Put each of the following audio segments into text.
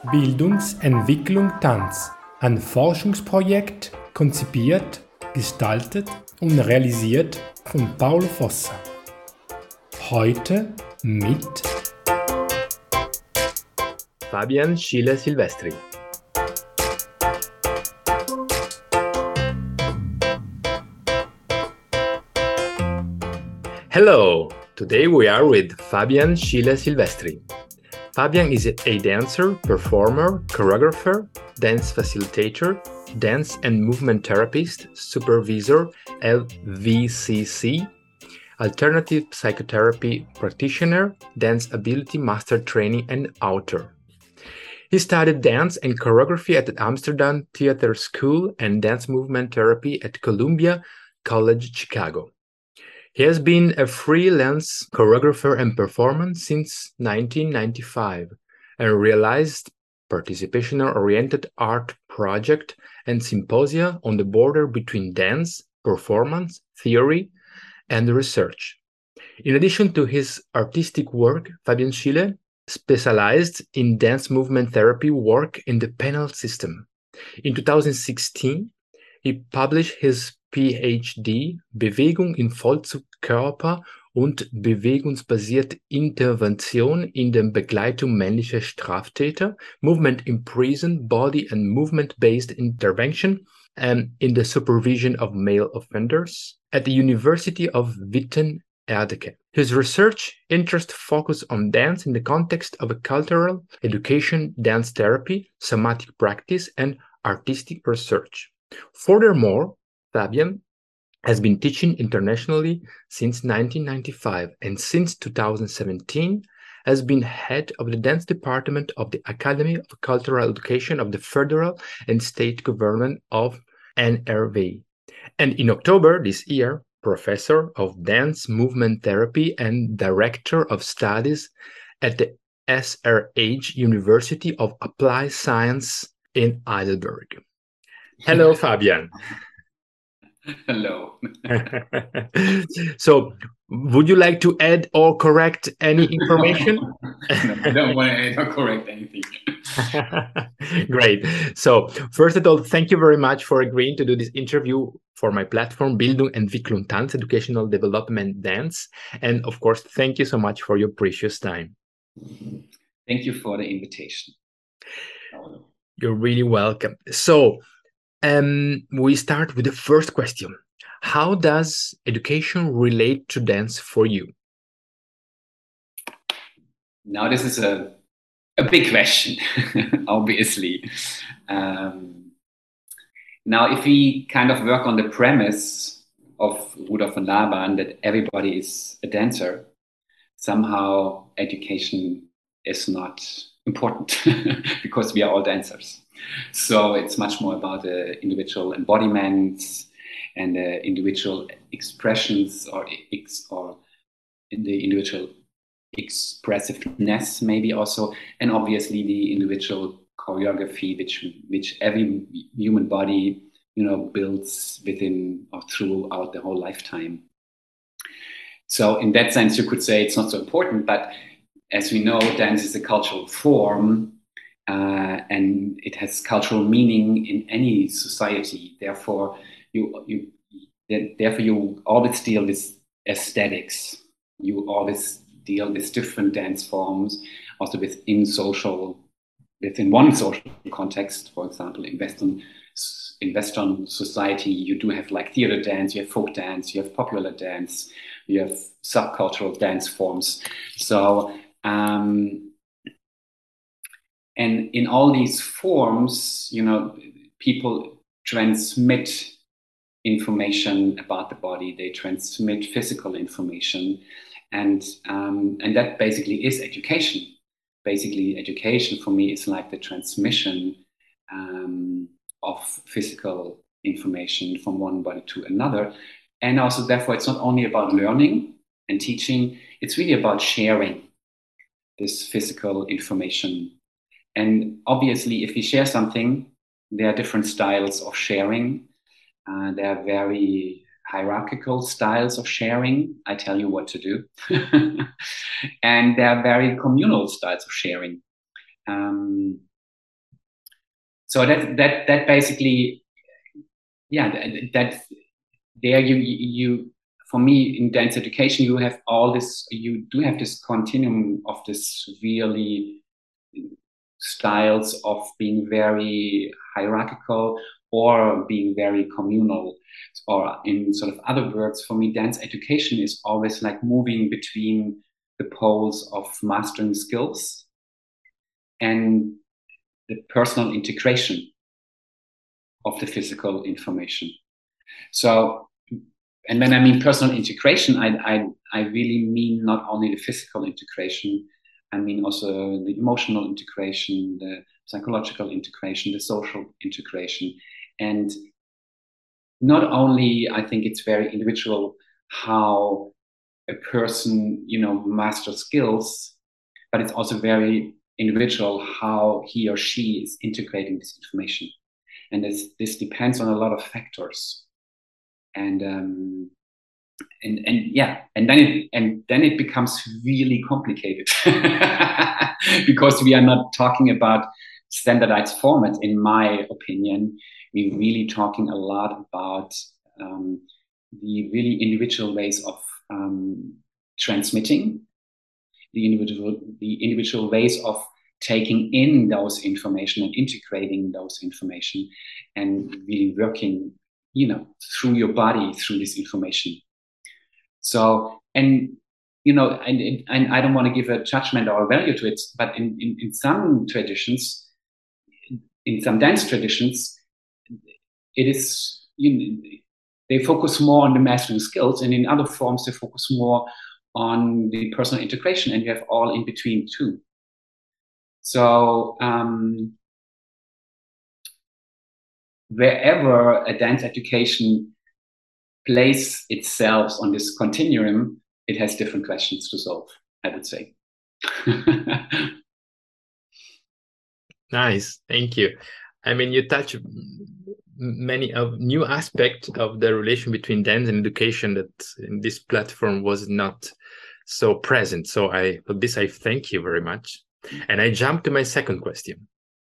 Bildungsentwicklung Tanz, ein Forschungsprojekt, konzipiert, gestaltet und realisiert von Paulo Fossa. Heute mit Fabian Schiller-Silvestri. Hello! Today we are with Fabian Schiller-Silvestri. Fabian is a dancer, performer, choreographer, dance facilitator, dance and movement therapist, supervisor, LVCC, alternative psychotherapy practitioner, dance ability master training, and author. He studied dance and choreography at the Amsterdam Theater School and dance movement therapy at Columbia College Chicago. He has been a freelance choreographer and performer since 1995 and realized participation-oriented art projects and symposia on the border between dance, performance, theory, and research. In addition to his artistic work, Fabian Schiller specialized in dance movement therapy work in the penal system. In 2016, he published his PhD Bewegung in Vollzug Körper und bewegungsbasierte Intervention in der Begleitung männlicher Straftäter, Movement in Prison, Body and Movement-Based Intervention, and in the supervision of male offenders at the University of Witten-Erdeke. His research interest focused on dance in the context of a cultural education, dance therapy, somatic practice, and artistic research. Furthermore, Fabian has been teaching internationally since 1995 and since 2017 has been head of the dance department of the Academy of Cultural Education of the federal and state government of NRV. And in October this year, professor of dance movement therapy and director of studies at the SRH University of Applied Science in Heidelberg. Hello, Fabian. Hello. So, would you like to add or correct any information? No, I don't want to add or correct anything. Great. So, first of all, thank you very much for agreeing to do this interview for my platform, Bildungsentwicklung Tanz, Educational Development Dance. And of course, thank you so much for your precious time. Thank you for the invitation. You're really welcome. So, we start with the first question. How does education relate to dance for you? Now, this is a big question, obviously. Now, if we kind of work on the premise of Rudolf von Laban that everybody is a dancer, somehow education is not important because we are all dancers. So it's much more about the individual embodiments and the individual expressions or in the individual expressiveness maybe also, and obviously the individual choreography which every human body builds within or throughout the whole lifetime. So in that sense you could say it's not so important, but as we know, dance is a cultural form. And it has cultural meaning in any society. Therefore, you always deal with aesthetics. You always deal with different dance forms, also within one social context. For example, in Western society, you do have like theater dance, you have folk dance, you have popular dance, you have subcultural dance forms. So. And in all these forms, people transmit information about the body. They transmit physical information, and that basically is education. Basically, education for me is like the transmission of physical information from one body to another, and also therefore it's not only about learning and teaching. It's really about sharing this physical information. And obviously, if we share something, there are different styles of sharing. There are very hierarchical styles of sharing. I tell you what to do. And there are very communal styles of sharing. So that basically, yeah, that's there. You for me in dance education, you have all this. You do have this continuum of this really styles of being very hierarchical or being very communal, or in sort of other words, for me, dance education is always like moving between the poles of mastering skills and the personal integration of the physical information. So, and when I mean personal integration, I really mean not only the physical integration, I mean also the emotional integration, the psychological integration, the social integration. And not only, I think it's very individual how a person, masters skills, but it's also very individual how he or she is integrating this information. And this depends on a lot of factors. And then it becomes really complicated because we are not talking about standardized format. In my opinion, we're really talking a lot about the really individual ways of transmitting, the individual ways of taking in those information and integrating those information, and really working, through your body, through this information. So, and I don't want to give a judgment or a value to it, but in some traditions, in some dance traditions, it is, they focus more on the mastering skills, and in other forms, they focus more on the personal integration, and you have all in between too. So, wherever a dance education place itself on this continuum, it has different questions to solve, I would say. Nice, thank you. I mean, you touch many of new aspects of the relation between dance and education that in this platform was not so present. So for this I thank you very much. And I jump to my second question.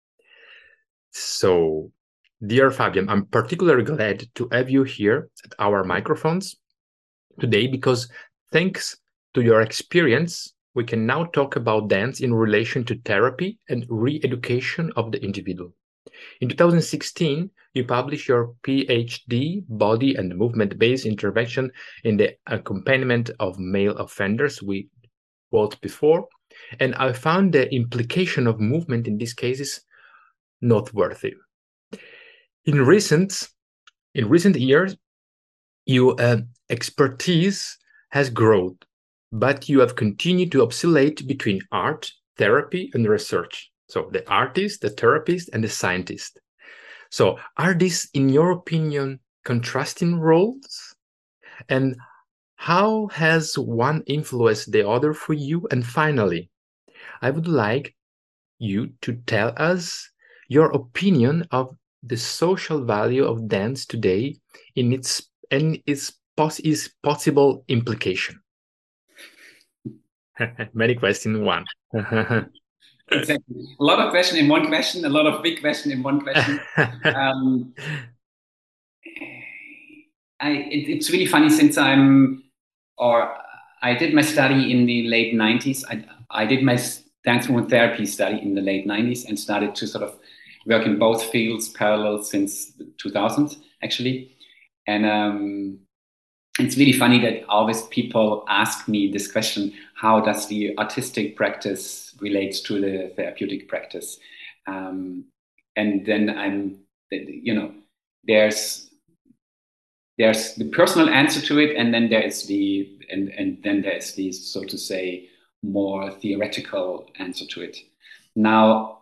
So, dear Fabian, I'm particularly glad to have you here at our microphones today, because thanks to your experience, we can now talk about dance in relation to therapy and re-education of the individual. In 2016, you published your PhD, Body and Movement-Based Intervention in the Accompaniment of Male Offenders, we quote before, and I found the implication of movement in these cases noteworthy. In recent years, your expertise has grown, but you have continued to oscillate between art, therapy, and research. So the artist, the therapist, and the scientist. So are these, in your opinion, contrasting roles? And how has one influenced the other for you? And finally, I would like you to tell us your opinion of the social value of dance today in its possible implication. Many questions in one. Exactly. A lot of questions in one question, a lot of big questions in one question. It's really funny, since I did my study in the late 90s. I did my dance movement therapy study in the late 90s and started to sort of work in both fields parallel since 2000, actually. And it's really funny that always people ask me this question: how does the artistic practice relate to the therapeutic practice? And then there's the personal answer to it, and then there's the so to say more theoretical answer to it. Now,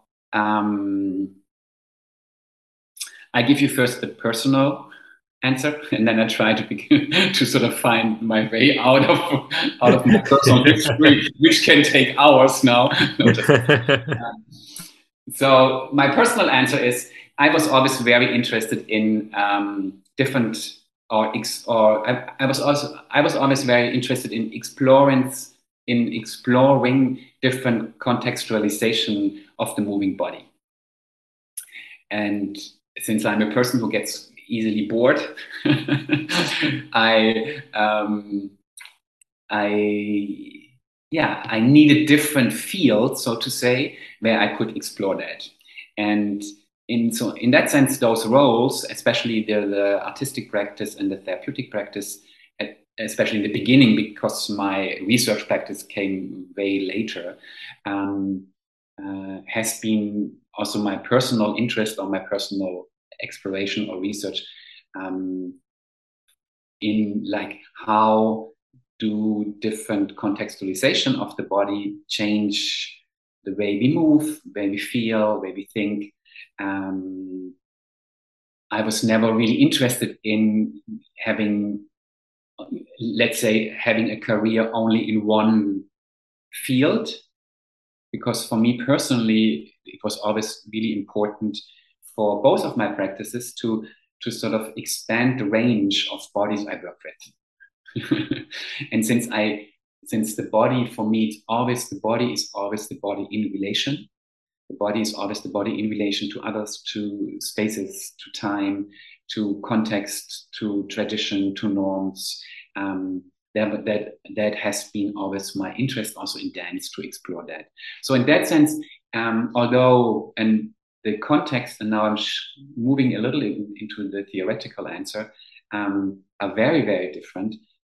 I give you first the personal answer, and then I try to begin to sort of find my way out of my personal history, which can take hours now. So my personal answer is, I was always very interested in I was always very interested in exploring different contextualization of the moving body. And since I'm a person who gets easily bored, I need a different field, so to say, where I could explore that. And in that sense, those roles, especially the artistic practice and the therapeutic practice, especially in the beginning, because my research practice came way later, has been also my personal interest or my personal exploration or research in like how do different contextualization of the body change the way we move, the way we feel, the way we think. I was never really interested in having, let's say, having a career only in one field, because for me personally, it was always really important for both of my practices to sort of expand the range of bodies I work with. And since the body, for me, the body is always the body in relation. The body is always the body in relation to others, to spaces, to time, to context, to tradition, to norms. That has been always my interest also in dance, to explore that. So in that sense, although, and the context, and now I'm moving a little into the theoretical answer, are very, very different.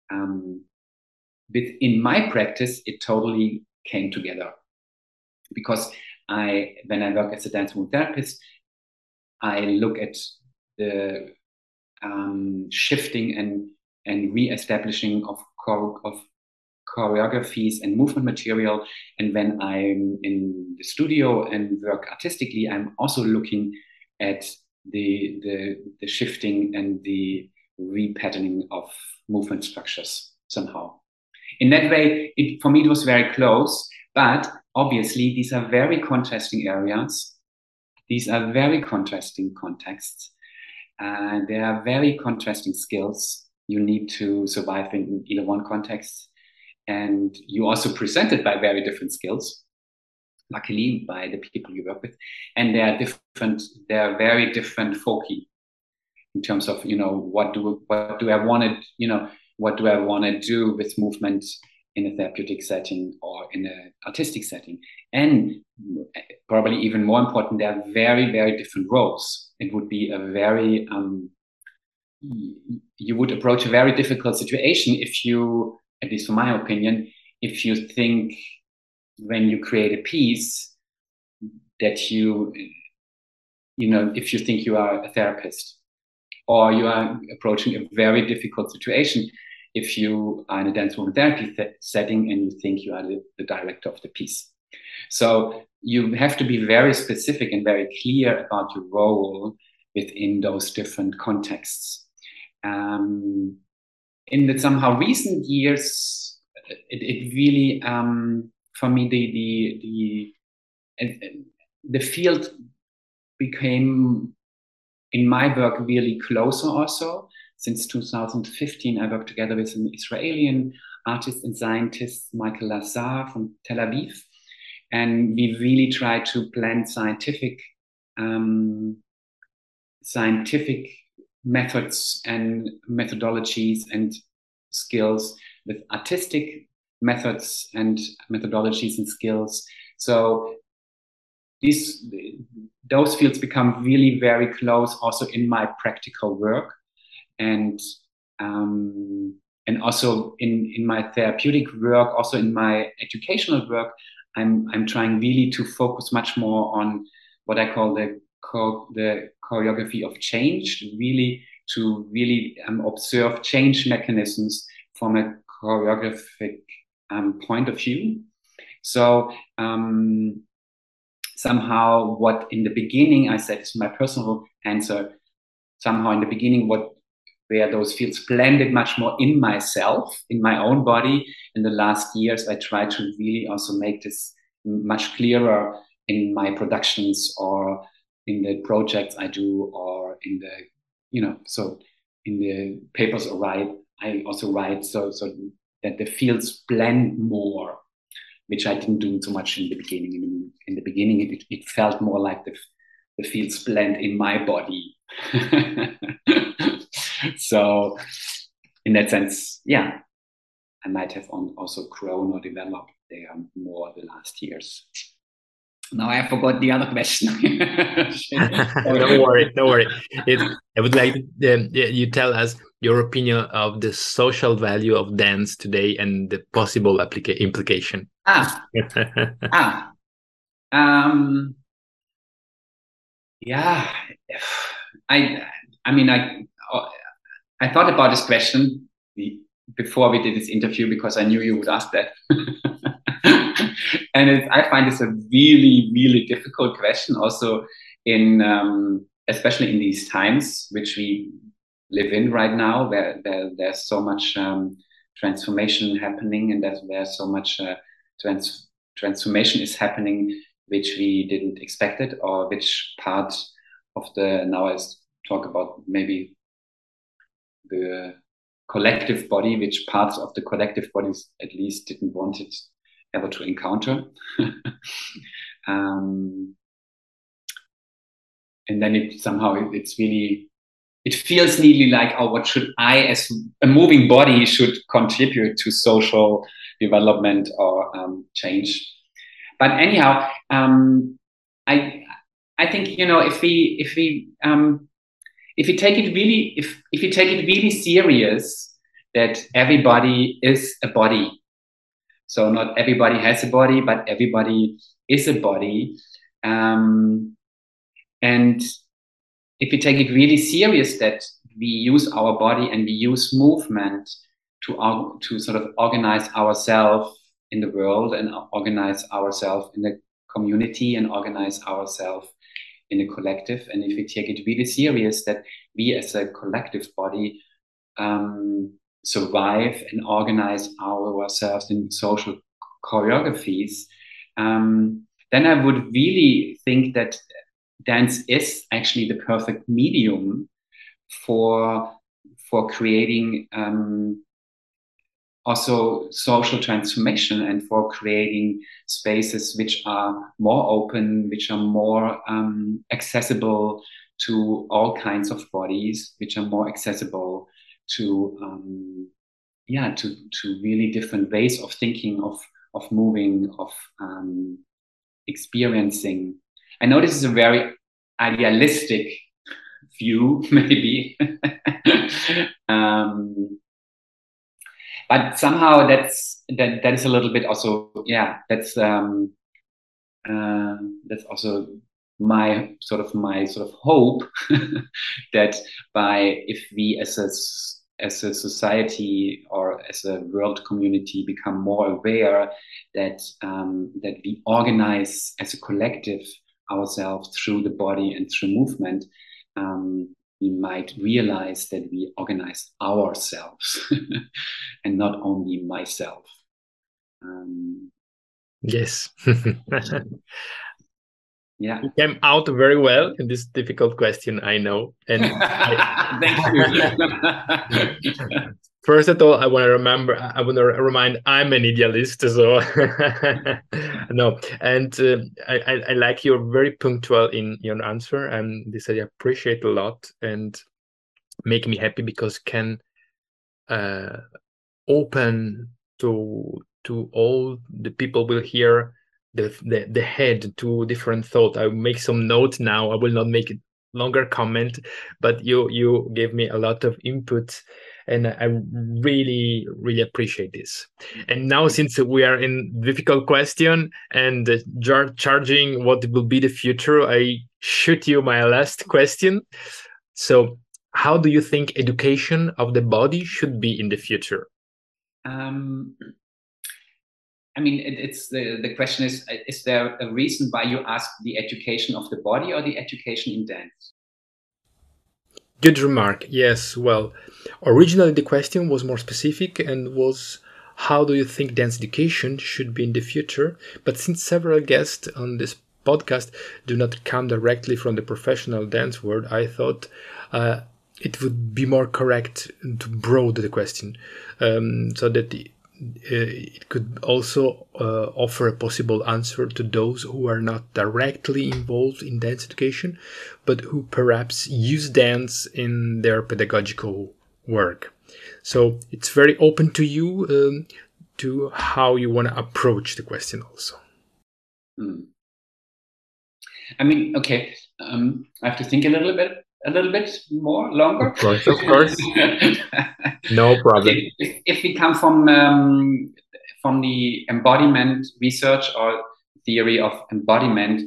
Within my practice, it totally came together, because when I work as a dance movement therapist, I look at the shifting and re-establishing of choreographies and movement material. And when I'm in the studio and work artistically, I'm also looking at the shifting and the repatterning of movement structures somehow. In that way, for me, it was very close, but obviously these are very contrasting areas. These are very contrasting contexts. There are very contrasting skills you need to survive in either one context. And you also presented by very different skills, luckily, by the people you work with. And they are very different foci in terms of, what do I want to do with movement in a therapeutic setting or in an artistic setting. And probably even more important, there are very, very different roles. It would be a very, you would approach a very difficult situation if you, at least from my opinion, if you think when you create a piece that if you think you are a therapist, or you are approaching a very difficult situation if you are in a dance movement therapy setting and you think you are the director of the piece. So you have to be very specific and very clear about your role within those different contexts. In the somehow recent years, it really, for me, the field became, in my work, really closer also. Since 2015, I worked together with an Israeli artist and scientist, Michael Lazar from Tel Aviv. And we really try to blend scientific methods and methodologies and skills with artistic methods and methodologies and skills. So those fields become really very close also in my practical work, and also in my therapeutic work, also in my educational work. I'm trying really to focus much more on what I call the choreography of change, to observe change mechanisms from a choreographic point of view. So somehow what in the beginning I said is my personal answer, somehow in the beginning where those fields blended much more in myself, in my own body. In the last years, I tried to really also make this much clearer in my productions or in the projects I do, or in the, so in the papers I also write so that the fields blend more, which I didn't do so much in the beginning. In the beginning, it felt more like fields blend in my body. So in that sense, yeah, I might have also grown or developed there more the last years. Now I forgot the other question. Don't worry, don't worry. I would like you tell us your opinion of the social value of dance today and the possible implication. Yeah, I mean, I thought about this question before we did this interview because I knew you would ask that. And I find this a really, really difficult question also especially in these times which we live in right now, where there's so much transformation happening, and there's so much transformation is happening which we didn't expect it, or which part of now I talk about maybe the collective body, which parts of the collective bodies at least didn't want it ever to encounter. And then it feels nearly like, oh, what should I as a moving body should contribute to social development or change. But anyhow, I think, if we take it really serious, that everybody is a body. So not everybody has a body, but everybody is a body. And if we take it really serious that we use our body and we use movement to sort of organize ourselves in the world, and organize ourselves in the community, and organize ourselves in a collective, and if we take it really serious that we as a collective body survive and organize ourselves in social choreographies, then I would really think that dance is actually the perfect medium for creating also social transformation, and for creating spaces which are more open, which are more accessible to all kinds of bodies, which are more accessible to really different ways of thinking, of moving, of experiencing. I know this is a very idealistic view, maybe. But somehow that is a little bit also, that's also my sort of hope that if we as a society or as a world community become more aware that we organize as a collective ourselves through the body and through movement, we might realize that we organize ourselves and not only myself. Yes. Yeah. You came out very well in this difficult question, I know. And thank you. First of all, I want to remind I'm an idealist, so no. And I like you're very punctual in your answer, and this I appreciate a lot, and make me happy because can open to all the people will hear the head to different thought. I will make some notes now. I will not make it longer comment, but you gave me a lot of input, and I really, really appreciate this. And now, since we are in difficult question and charging what will be the future, I shoot you my last question. So, how do you think education of the body should be in the future? I mean, it's the question is there a reason why you ask the education of the body or the education in dance? Good remark. Yes. Well, originally the question was more specific and was, how do you think dance education should be in the future? But since several guests on this podcast do not come directly from the professional dance world, I thought it would be more correct to broaden the question, so that it could also offer a possible answer to those who are not directly involved in dance education, but who perhaps use dance in their pedagogical work. So it's very open to you to how you want to approach the question also. I mean, okay, I have to think a little bit longer. Of course. No problem. If we come from the embodiment research or theory of embodiment,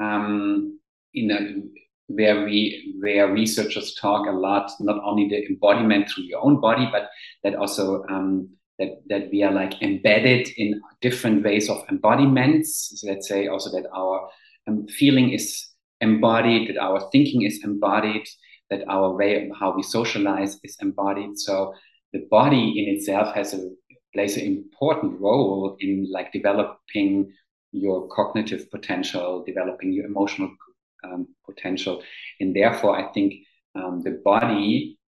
where researchers talk a lot, not only the embodiment through your own body, but that also that we are like embedded in different ways of embodiments. So let's say also that our feeling is embodied, that our thinking is embodied, that our way of how we socialize is embodied. So the body in itself plays an important role in like developing your cognitive potential, developing your emotional potential, and therefore I think the body,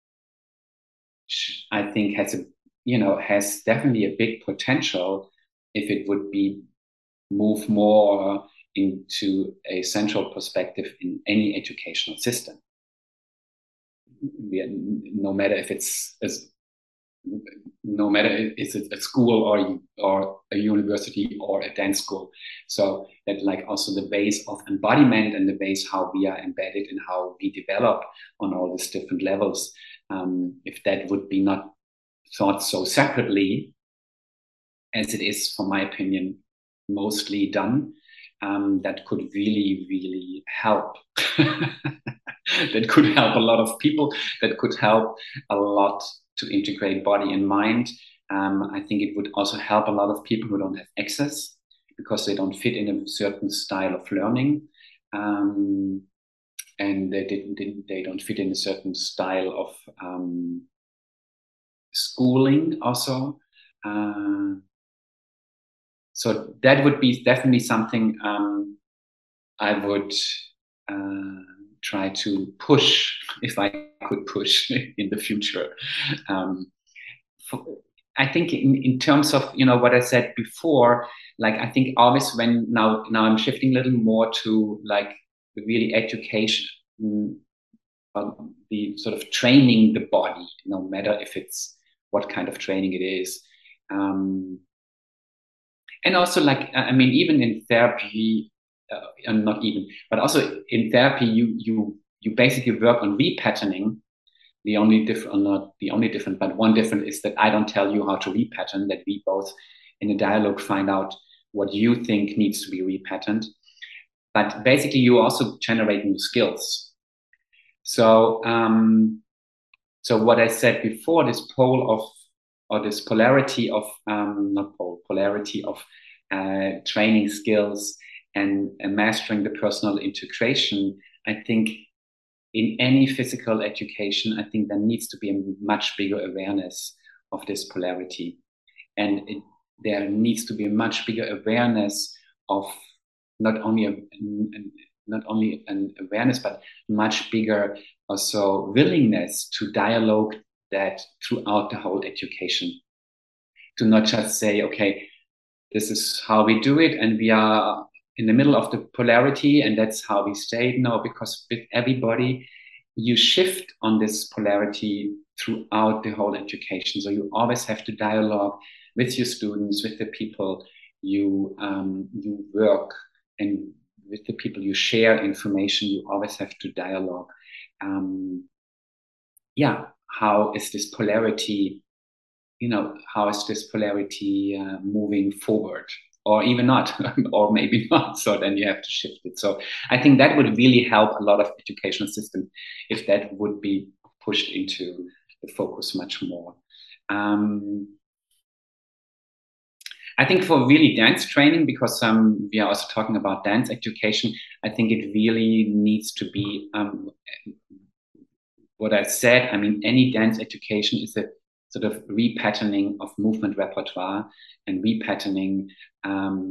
I think, has definitely a big potential if it would be move more into a central perspective in any educational system. No matter if it's a school or a university or a dance school. So that like also the ways of embodiment and the ways how we are embedded and how we develop on all these different levels, if that would be not thought so separately as it is, for my opinion, mostly done, that could really, really help. That could help a lot of people, that could help a lot to integrate body and mind. I think it would also help a lot of people who don't have access because they don't fit in a certain style of learning, and they don't fit in a certain style of schooling also. So that would be definitely something I would try to push, if I could push in the future. I think in terms of, what I said before, like I think always when now I'm shifting a little more to like really education, the sort of training the body, no matter if it's what kind of training it is. And also like, I mean, even in therapy, and not even, but also in therapy, you basically work on repatterning. The only different, not the only different, but one different is that I don't tell you how to repattern, that we both in a dialogue find out what you think needs to be repatterned. But basically you also generate new skills. So, so what I said before, this polarity of, polarity of training skills and mastering the personal integration, I think in any physical education, I think there needs to be a much bigger awareness of this polarity. And there needs to be a much bigger awareness of not only an awareness, but much bigger also willingness to dialogue that throughout the whole education. To not just say, okay, this is how we do it, and we are in the middle of the polarity, and that's how we stay. No, because with everybody, you shift on this polarity throughout the whole education. So you always have to dialogue with your students, with the people you work, and with the people you share information. You always have to dialogue. How is this polarity? How is this polarity moving forward? Or even not, or maybe not. So then you have to shift it. So I think that would really help a lot of educational systems if that would be pushed into the focus much more. I think for really dance training, because we are also talking about dance education, I think it really needs to be what I said. I mean, any dance education is a sort of repatterning of movement repertoire and repatterning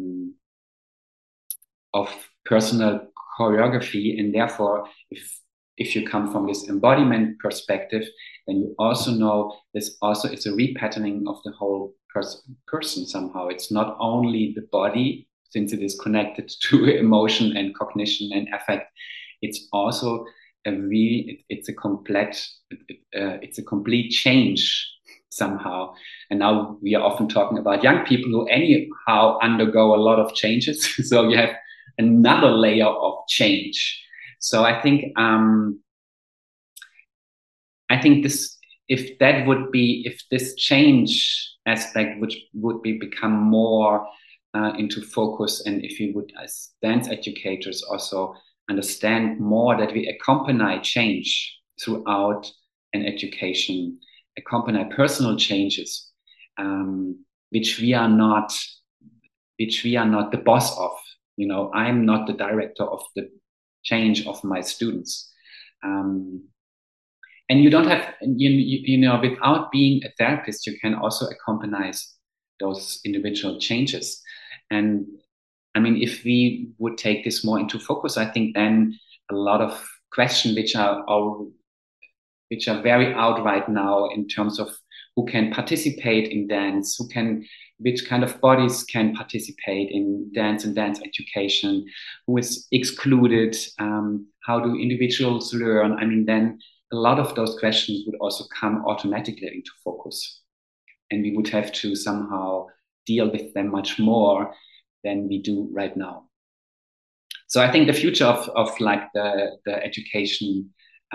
of personal choreography. And therefore, if you come from this embodiment perspective, then you also know this also is a repatterning of the whole person somehow. It's not only the body, since it is connected to emotion and cognition and affect. It's also it's a complete change somehow. And now we are often talking about young people who anyhow undergo a lot of changes. So you have another layer of change. So I think this, if this change aspect would become more into focus, and if we would, as dance educators, also understand more that we accompany change throughout an education, accompany personal changes, which we are not the boss of. You know, I'm not the director of the change of my students. And you don't have, you know, without being a therapist, you can also accompany those individual changes. And I mean, if we would take this more into focus, I think then a lot of questions which are very out right now in terms of who can participate in dance, which kind of bodies can participate in dance and dance education, who is excluded, how do individuals learn? I mean, then a lot of those questions would also come automatically into focus, and we would have to somehow deal with them much more than we do right now. So I think the future of like the education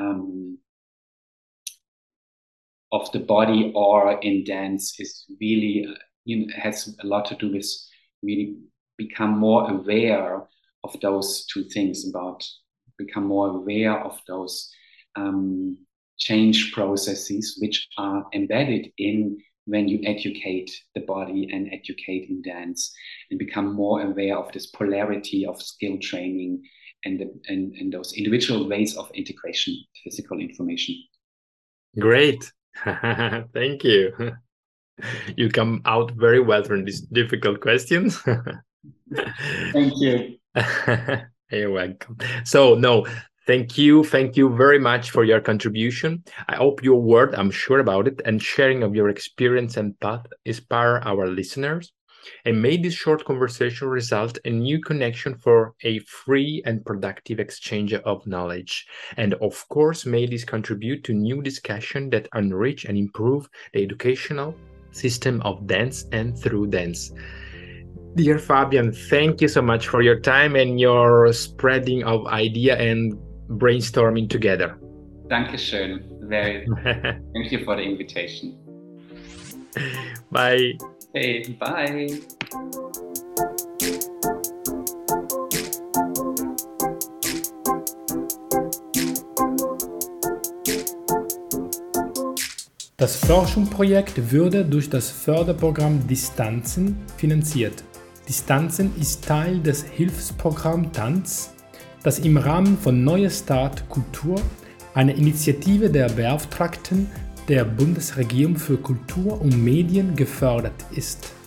of the body or in dance is really, has a lot to do with really become more aware of those two things, become more aware of those change processes which are embedded in when you educate the body and educate in dance, and become more aware of this polarity of skill training and those individual ways of integration, physical information. Great. Thank you. You come out very well from these difficult questions. Thank you. You're welcome. So, no, thank you very much for your contribution. I hope your word, I'm sure about it, and sharing of your experience and path inspire our listeners, and may this short conversation result in new connection for a free and productive exchange of knowledge. And of course, may this contribute to new discussion that enrich and improve the educational system of dance and through dance. Dear Fabian, thank you so much for your time and your spreading of idea and brainstorming together. Dankeschön. Thank you for the invitation. Bye. Hey, bye. Das Forschungsprojekt würde durch das Förderprogramm Distanzen finanziert. Distanzen ist Teil des Hilfsprogramms Tanz, das im Rahmen von Neue Start Kultur, einer Initiative der Beauftragten der Bundesregierung für Kultur und Medien, gefördert ist.